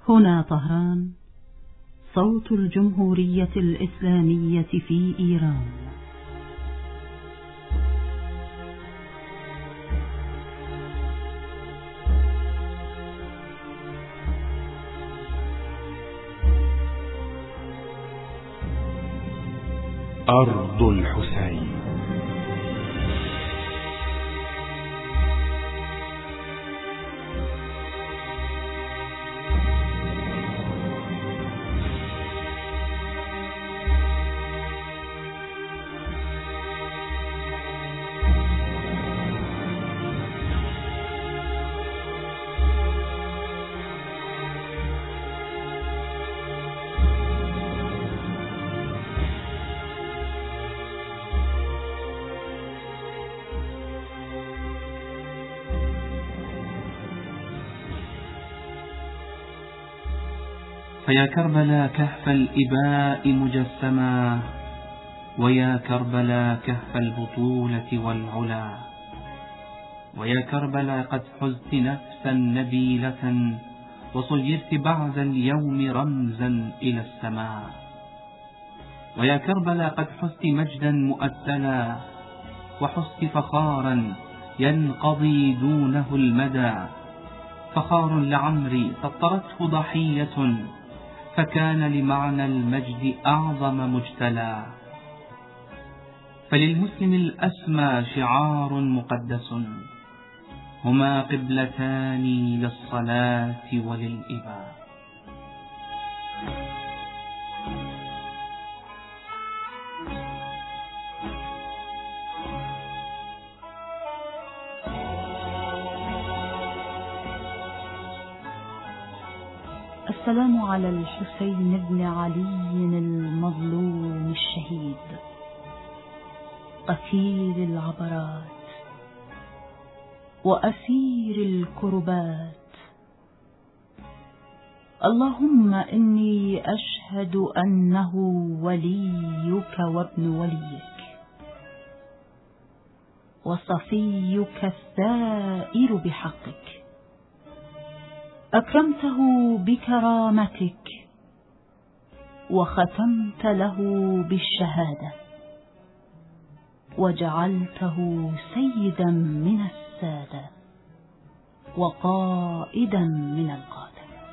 هنا طهران، صوت الجمهورية الإسلامية في إيران. أرض الحسين. فيا كربلا كهف الإباء مجسما، ويا كربلا كهف البطولة والعلا، ويا كربلا قد حزت نفسا نبيلة، وصيرت بعد اليوم رمزا إلى السماء. ويا كربلا قد حزت مجدا مؤتلا، وحزت فخارا ينقضي دونه المدى، فخار لعمري سطرته ضحية، فكان لمعنى المجد أعظم مجتلى. فللمسلم الأسمى شعار مقدس، هما قبلتان للصلاة وللإباء. السلام على الحسين بن علي المظلوم الشهيد، قتيل العبرات وأسير الكربات. اللهم إني أشهد أنه وليك وابن وليك، وصفيك الثائر بحقك، أكرمته بكرامتك، وختمت له بالشهادة، وجعلته سيدا من السادة، وقائدا من القادة.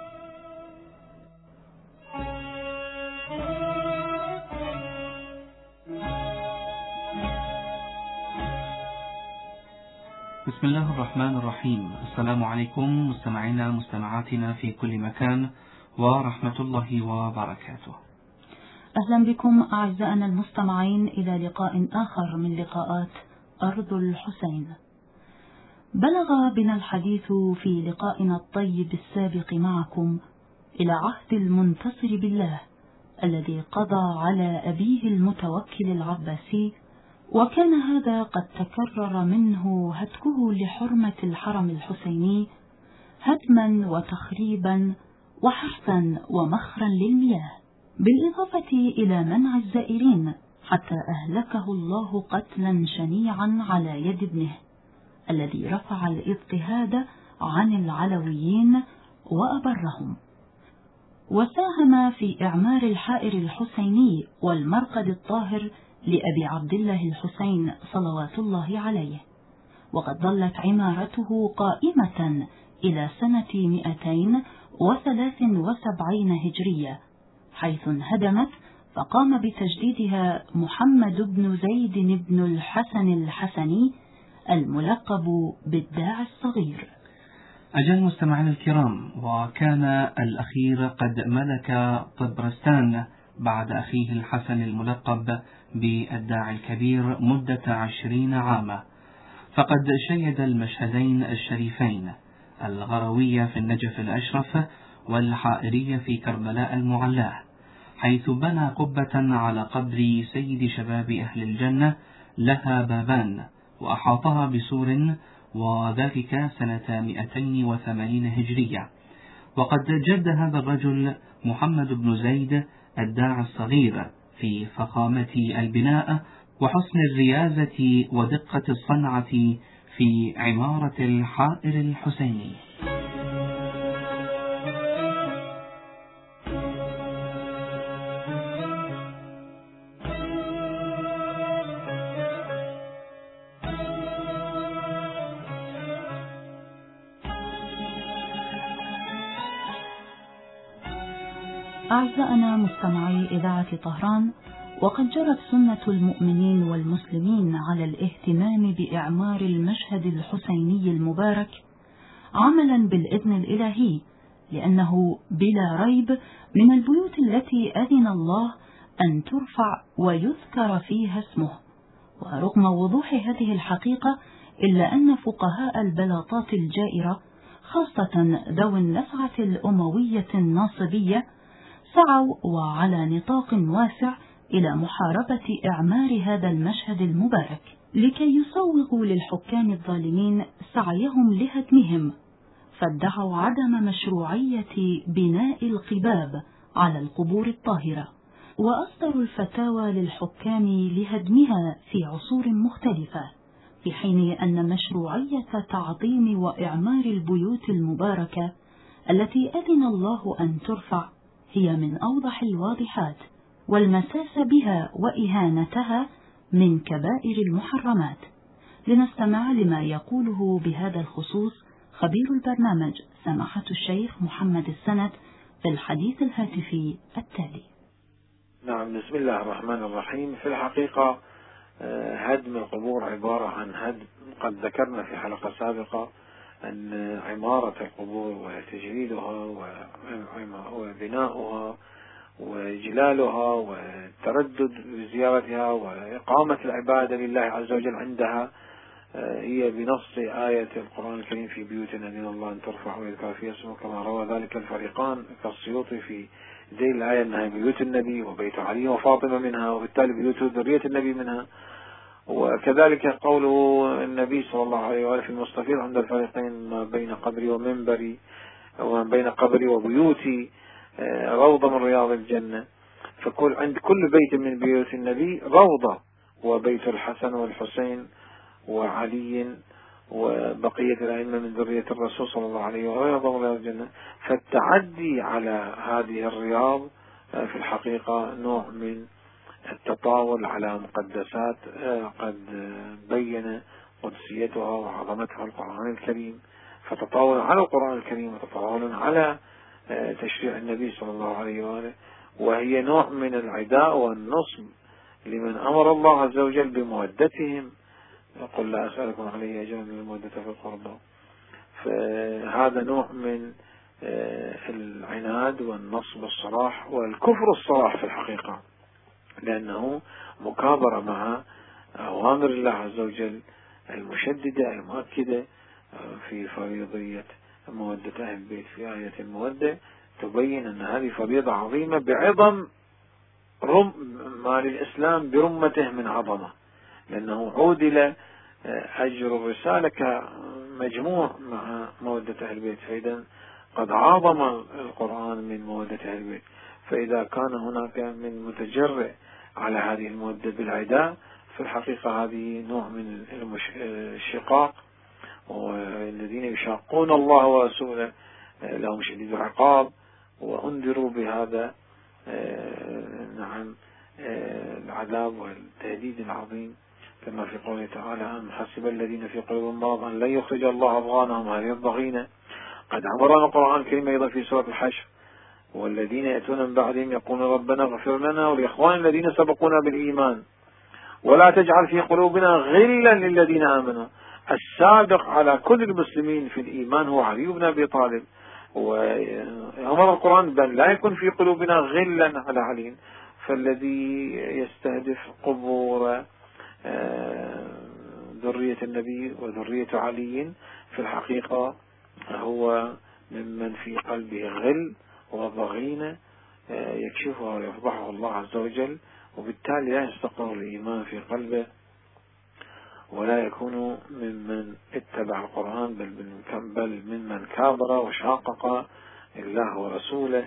بسم الله الرحمن الرحيم. السلام عليكم مستمعينا مستمعاتنا في كل مكان، ورحمة الله وبركاته. أهلا بكم أعزائنا المستمعين إلى لقاء آخر من لقاءات أرض الحسين. بلغ بنا الحديث في لقائنا الطيب السابق معكم إلى عهد المنتصر بالله الذي قضى على أبيه المتوكل العباسي، وكان هذا قد تكرر منه هتكه لحرمة الحرم الحسيني هدما وتخريبا وحرثا ومخرا للمياه، بالإضافة إلى منع الزائرين، حتى أهلكه الله قتلا شنيعا على يد ابنه الذي رفع الاضطهاد عن العلويين وأبرهم، وساهم في إعمار الحائر الحسيني والمرقد الطاهر لأبي عبد الله الحسين صلوات الله عليه. وقد ظلت عمارته قائمة إلى سنة 273 هجرية، حيث انهدمت فقام بتجديدها محمد بن زيد بن الحسن الحسني الملقب بالداعي الصغير. أجل مستمعينا الكرام، وكان الأخير قد ملك طبرستان بعد أخيه الحسن الملقب بالداعي الكبير مدة 20 عاما، فقد شيد المشهدين الشريفين، الغروية في النجف الأشرف والحائرية في كربلاء المعلاه، حيث بنى قبة على قبر سيد شباب أهل الجنة لها بابان، وأحاطها بسور، وذلك سنة 280 هجرية. وقد جد هذا الرجل محمد بن زيد الداعي الصغير في فخامة البناء وحسن الريازة ودقة الصنعة في عمارة الحائر الحسيني. أعزائنا مستمعي إذاعة طهران، وقد جرت سنة المؤمنين والمسلمين على الاهتمام بإعمار المشهد الحسيني المبارك عملا بالإذن الإلهي، لأنه بلا ريب من البيوت التي أذن الله أن ترفع ويذكر فيها اسمه. ورغم وضوح هذه الحقيقة، إلا أن فقهاء البلاطات الجائرة خاصة ذوي النفعة الأموية الناصبية سعوا وعلى نطاق واسع إلى محاربة إعمار هذا المشهد المبارك، لكي يسوغوا للحكام الظالمين سعيهم لهدمهم، فادعوا عدم مشروعية بناء القباب على القبور الطاهرة، وأصدروا الفتاوى للحكام لهدمها في عصور مختلفة، في حين أن مشروعية تعظيم وإعمار البيوت المباركة التي أذن الله أن ترفع هي من أوضح الواضحات، والمساس بها وإهانتها من كبائر المحرمات. لنستمع لما يقوله بهذا الخصوص خبير البرنامج سماحة الشيخ محمد السند في الحديث الهاتفي التالي. نعم، بسم الله الرحمن الرحيم. في الحقيقة هدم القبور عبارة عن هدم، قد ذكرنا في حلقة سابقة أن عمارة القبور وتجريدها وبناؤها وإجلالها والتردد بزيارتها وإقامة العبادة لله عز وجل عندها هي بنص آية القرآن الكريم في بيوت أذن الله أن ترفع ويذكر فيها اسمه، كما روى ذلك الفريقان كالسيوطي في ذيل الآية أنها بيوت النبي وبيت علي وفاطمة منها، وبالتالي بيوت ذرية النبي منها. وكذلك قوله النبي صلى الله عليه وآله في المستفيض عند الفريقين ما بين قبري ومنبري وما بين قبري وبيوتي روضة من رياض الجنة، فكل عند كل بيت من بيوت النبي روضة، وبيت الحسن والحسين وعلي وبقية الأئمة من ذرية الرسول صلى الله عليه وآله روضة من رياض الجنة. فالتعدي على هذه الرياض في الحقيقة نوع من التطاول على مقدسات قد بين قدسيتها وعظمتها القرآن الكريم، فتطاول على القرآن الكريم وتطاول على تشريع النبي صلى الله عليه وآله، وهي نوع من العداء والنصب لمن أمر الله عز وجل بمودتهم. قل لا أسألكم عليه أجرا إلا المودة في القربى. فهذا نوع من العناد والنصب الصراح والكفر الصراح في الحقيقة، لأنه مكابرة مع أوامر الله عز وجل المشددة المؤكدة في فريضية مودة أهل البيت. في آية المودة تبين أن هذه فريضة عظيمة بعظم ما للإسلام برمته من عظمة، لأنه عودل أجر الرسالة كمجموع مع مودة أهل البيت، فإذا قد عظم القرآن من مودة أهل البيت. فإذا كان هناك من متجرئ على هذه المودة بالعداء، في الحقيقة هذه نوع من الشقاق، والذين يشاقون الله ورسوله لهم شديد العقاب، وأنذروا بهذا العذاب والتهديد العظيم، كما في قوله تعالى أم حسب الذين في قلوبهم مرض أن لن يخرج الله أضغانهم هذه الضغينة. قد أمرنا القرآن الكريم أيضا في سورة الحشر والذين يأتون من بعدهم يقولون ربنا اغفر لنا ولإخواننا الذين سبقونا بالإيمان ولا تجعل في قلوبنا غلا للذين آمنوا. السابق على كل المسلمين في الإيمان هو علي بن أبي طالب، وأمر القرآن بأن لا يكون في قلوبنا غلا على علي. فالذي يستهدف قبور ذرية النبي وذرية علي في الحقيقة هو ممن في قلبه غل وضغينة يكشفها ويفضحه الله عز وجل، وبالتالي لا يستقر الإيمان في قلبه ولا يكون ممن اتبع القرآن بل ممن كابر وشاقق الله ورسوله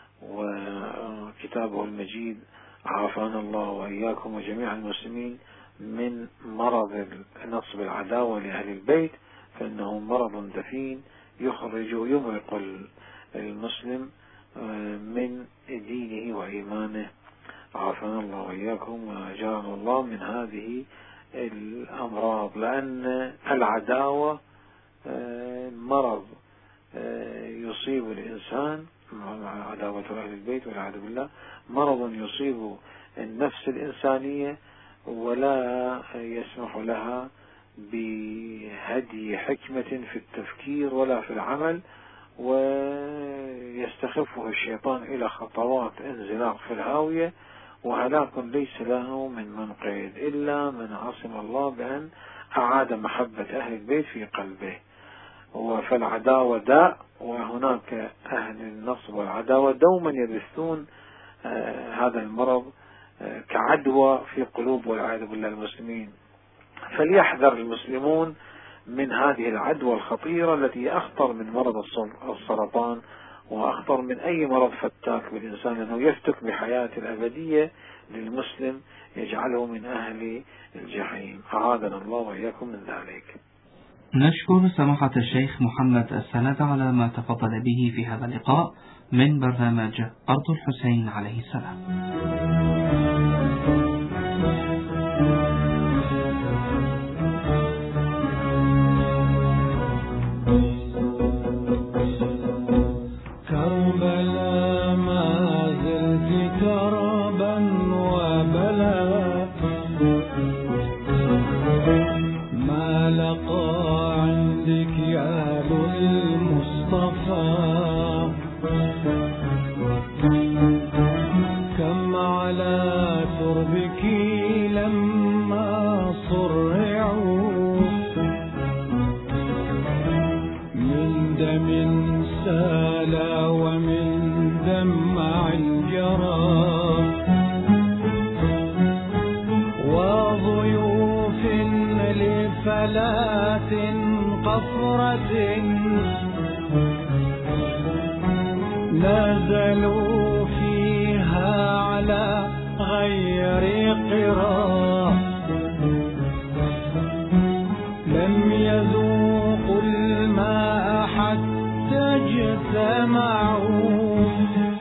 وكتابه المجيد. عافانا الله وإياكم وجميع المسلمين من مرض نصب العداوة لأهل البيت، فإنه مرض دفين يخرج ويمرق المسلم من دينه وإيمانه. عافانا الله وإياكم وأجارنا الله من هذه الأمراض، لأن العداوة مرض يصيب الإنسان عداوة أهل البيت والعياذ بالله مرض يصيب النفس الإنسانية ولا يسمح لها بهدي حكمة في التفكير ولا في العمل، ويستخفه الشيطان إلى خطوات انزلاق في الهاوية، وهلاك ليس له من منقذ إلا من عصم الله بأن أعاد محبة أهل البيت في قلبه. فالعداوة داء، وهناك أهل النصب والعداوة دوما يبثون هذا المرض كعدوى في قلوب والعياذ بالله المسلمين. فليحذر المسلمون من هذه العدوى الخطيرة التي أخطر من مرض السرطان وأخطر من أي مرض فتاك بالإنسان، لأنه يفتك بحياة الأبدية للمسلم يجعله من أهل الجحيم. أعاذنا الله وإياكم من ذلك. نشكر سماحة الشيخ محمد السند على ما تفضل به في هذا اللقاء من برنامج أرض الحسين عليه السلام. كربلاء ما زلت كربا وبلاء، ما لقى عندك يا أبو المصطفى، كم على تربك لما صرعوا من دم سال ومن دمع جرى، وضيوف لفلات قفرة نزلوا فيها على غير قرى، لم يذوقوا الماء حتى اجتمعوا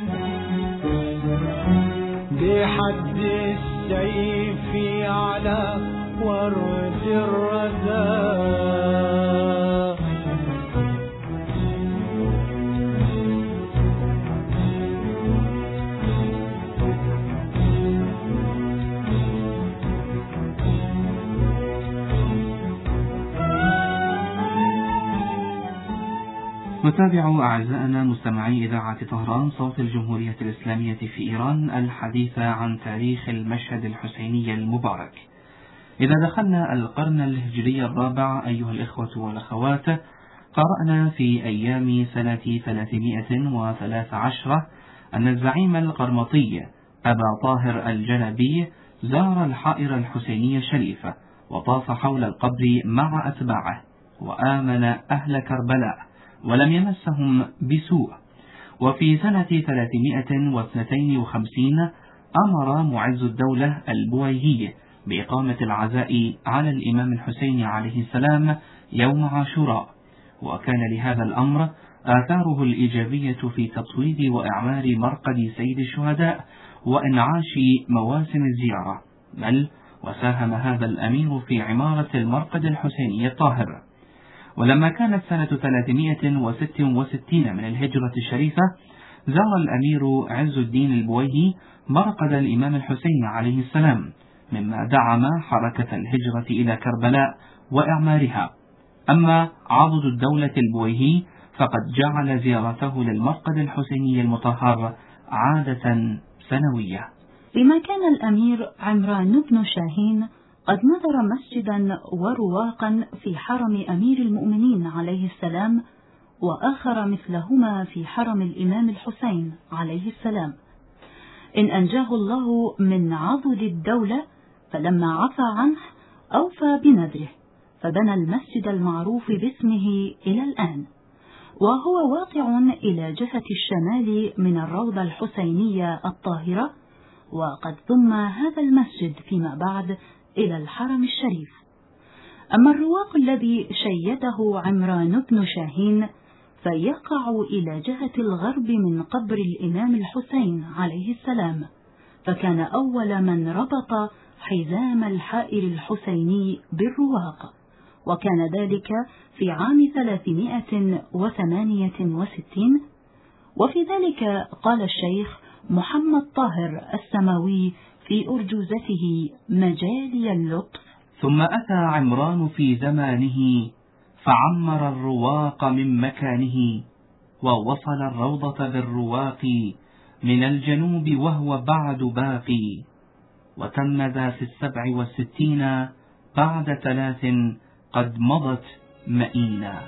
بحد السيف على ورد الردى. نتابع أعزائنا مستمعي إذاعة طهران صوت الجمهورية الإسلامية في إيران الحديث عن تاريخ المشهد الحسيني المبارك. إذا دخلنا القرن الهجري الرابع أيها الإخوة والأخوات، قرأنا في أيام سنة 313 أن الزعيم القرمطي أبا طاهر الجلبي زار الحائر الحسيني الشريف وطاف حول القبر مع أتباعه وآمن أهل كربلاء ولم يمسهم بسوء. وفي سنة 352 أمر معز الدولة البويهي بإقامة العزاء على الإمام الحسين عليه السلام يوم عاشوراء، وكان لهذا الأمر آثاره الإيجابية في تطوير وإعمار مرقد سيد الشهداء وإنعاش مواسم الزيارة، بل وساهم هذا الأمير في عمارة المرقد الحسيني الطاهر. ولما كانت سنة 366 من الهجرة الشريفة، زار الأمير عز الدين البويهي مرقد الإمام الحسين عليه السلام، مما دعم حركة الهجرة إلى كربلاء وإعمارها. أما عضد الدولة البويهي فقد جعل زيارته للمرقد الحسيني المطهر عادة سنوية. لما كان الأمير عمران بن شاهين قد نظر مسجدا ورواقا في حرم أمير المؤمنين عليه السلام، وآخر مثلهما في حرم الإمام الحسين عليه السلام، إن أنجاه الله من عضد الدولة فلما عفى عنه أوفى بنذره، فبنى المسجد المعروف باسمه إلى الآن، وهو واقع إلى جهة الشمال من الروضة الحسينية الطاهرة، وقد ضم هذا المسجد فيما بعد إلى الحرم الشريف. أما الرواق الذي شيده عمران بن شاهين فيقع إلى جهة الغرب من قبر الإمام الحسين عليه السلام، فكان أول من ربط حزام الحائر الحسيني بالرواق، وكان ذلك في عام 368، وفي ذلك قال الشيخ محمد طاهر السماوي في أرجوزته مجالي اللطف: ثم أتى عمران في زمانه فعمر الرواق من مكانه، ووصل الروضة بالرواق من الجنوب وهو بعد باقي، وتم ذا في 67 بعد 3 قد مضت مئينا.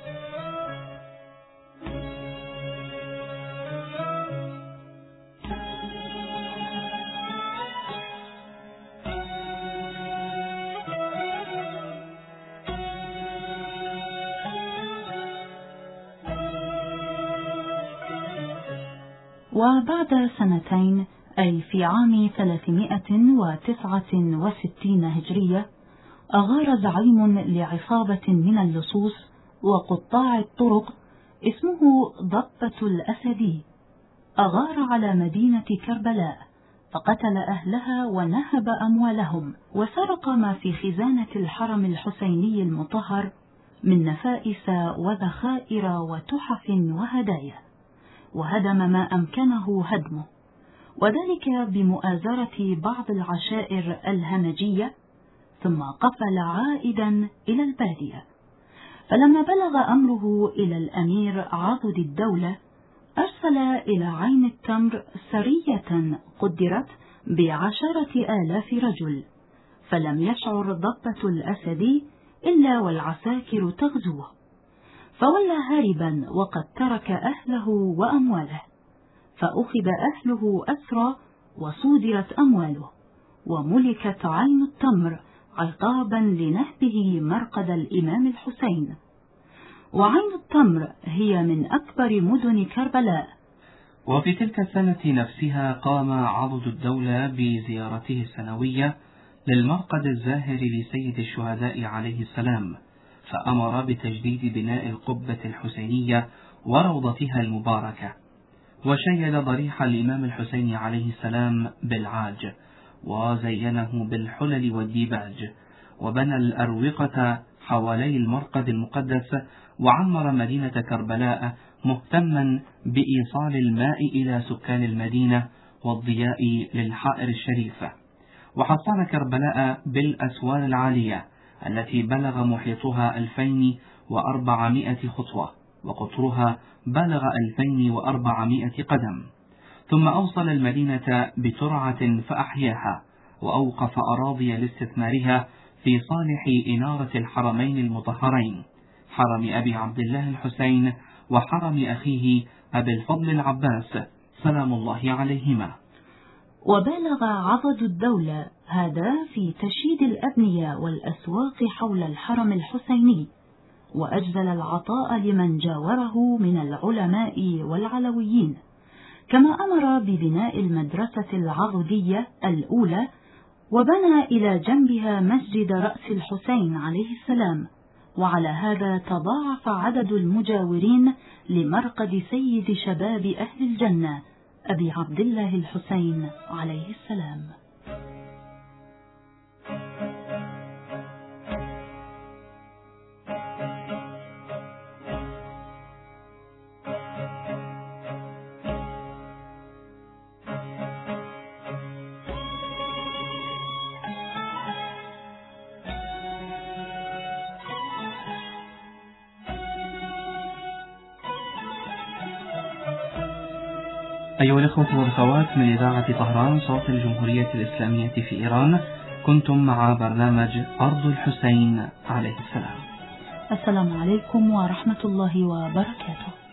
وبعد 2 أي في عام 369 هجرية أغار زعيم لعصابة من اللصوص وقطاع الطرق اسمه ضبة الأسدي، أغار على مدينة كربلاء فقتل أهلها ونهب أموالهم، وسرق ما في خزانة الحرم الحسيني المطهر من نفائس وذخائر وتحف وهدايا، وهدم ما أمكنه هدمه، وذلك بمؤازرة بعض العشائر الهمجية، ثم قفل عائدا إلى البادية. فلما بلغ أمره إلى الأمير عضد الدولة أرسل إلى عين التمر سرية قدرت ب10,000 رجل، فلم يشعر ضبة الأسدي إلا والعساكر تغزوه، فولى هاربا وقد ترك أهله وأمواله، فأخذ أهله أسرى وصودرت أمواله، وملكت عين التمر عقابا لنهبه مرقد الإمام الحسين. وعين التمر هي من أكبر مدن كربلاء. وفي تلك السنة نفسها قام عضد الدولة بزيارته السنوية للمرقد الزاهر لسيد الشهداء عليه السلام، فأمر بتجديد بناء القبة الحسينية وروضتها المباركة، وشيد ضريح الإمام الحسين عليه السلام بالعاج، وزينه بالحلل والديباج، وبنى الأروقة حوالي المرقد المقدس، وعمر مدينة كربلاء مهتما بإيصال الماء إلى سكان المدينة والضياء للحائر الشريفة، وحصن كربلاء بالأسوار العالية التي بلغ محيطها 2400 خطوة، وقطرها بلغ 2400 قدم، ثم أوصل المدينة بترعة فأحياها، وأوقف أراضي لاستثمارها في صالح إنارة الحرمين المطهرين، حرم أبي عبد الله الحسين وحرم أخيه أبي الفضل العباس سلام الله عليهما. وبالغ عضد الدولة هذا في تشييد الأبنية والأسواق حول الحرم الحسيني، وأجزل العطاء لمن جاوره من العلماء والعلويين، كما أمر ببناء المدرسة العضدية الأولى، وبنى إلى جنبها مسجد رأس الحسين عليه السلام. وعلى هذا تضاعف عدد المجاورين لمرقد سيد شباب أهل الجنة أبي عبد الله الحسين عليه السلام. أيها الأخوة والأخوات من إذاعة طهران صوت الجمهورية الإسلامية في إيران، كنتم مع برنامج أرض الحسين عليه السلام. السلام عليكم ورحمة الله وبركاته.